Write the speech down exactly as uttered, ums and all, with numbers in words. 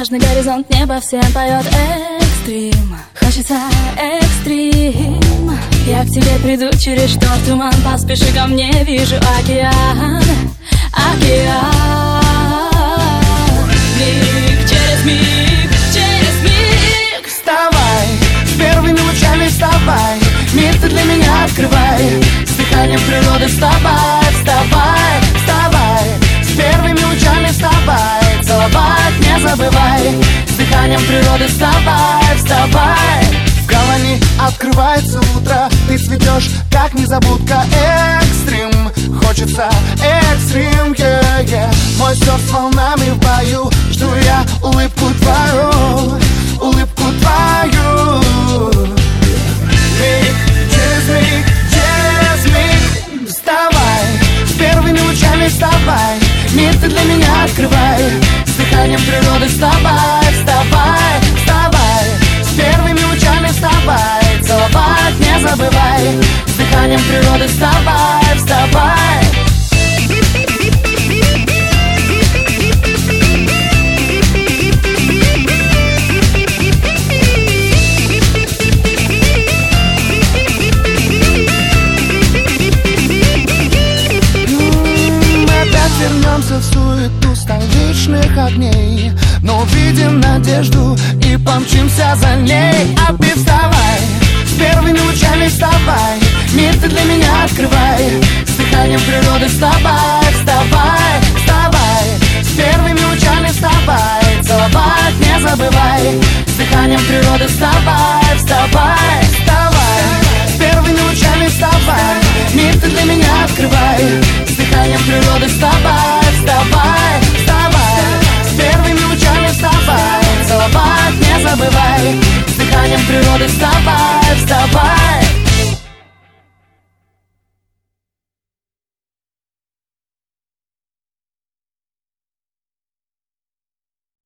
Безбрежный горизонт, небо всем поет экстрим. Хочется экстрим. Я к тебе приду через шторм, туман. Поспеши ко мне, вижу океан. Океан. Миг через миг, через миг. Вставай, с первыми лучами вставай. Мир ты для меня открывай. С дыханием природы вставай, вставай, вставай. С первыми лучами вставай. Целовать не забывай. С дыханием природы вставай, вставай. В гавани открывается утро. Ты цветешь, как незабудка. Экстрим, хочется экстрим, yeah, yeah. Мой сердце волнами в бою. Жду я улыбку твою, улыбку твою. Миг через миг, через миг. Вставай, с первыми лучами вставай. Мир ты для меня открывай. С дыханием природы вставай, вставай, вставай. С первыми лучами вставай. Целовать не забывай. С дыханием природы вставай, вставай. Вернемся в суету столичных огней, но увидим надежду и помчимся за ней. А ты вставай, с первыми лучами вставай. Мир ты для меня открывай. С дыханием природы вставай, вставай, вставай. С первыми лучами вставай. Целовать не забывай. С дыханием природы вставай, вставай, вставай. С первыми лучами вставай. Мир ты для меня открывай. С дыханием природы вставай, вставай, вставай. С первыми лучами вставай. Целовать не забывай. С дыханием природы вставай, вставай.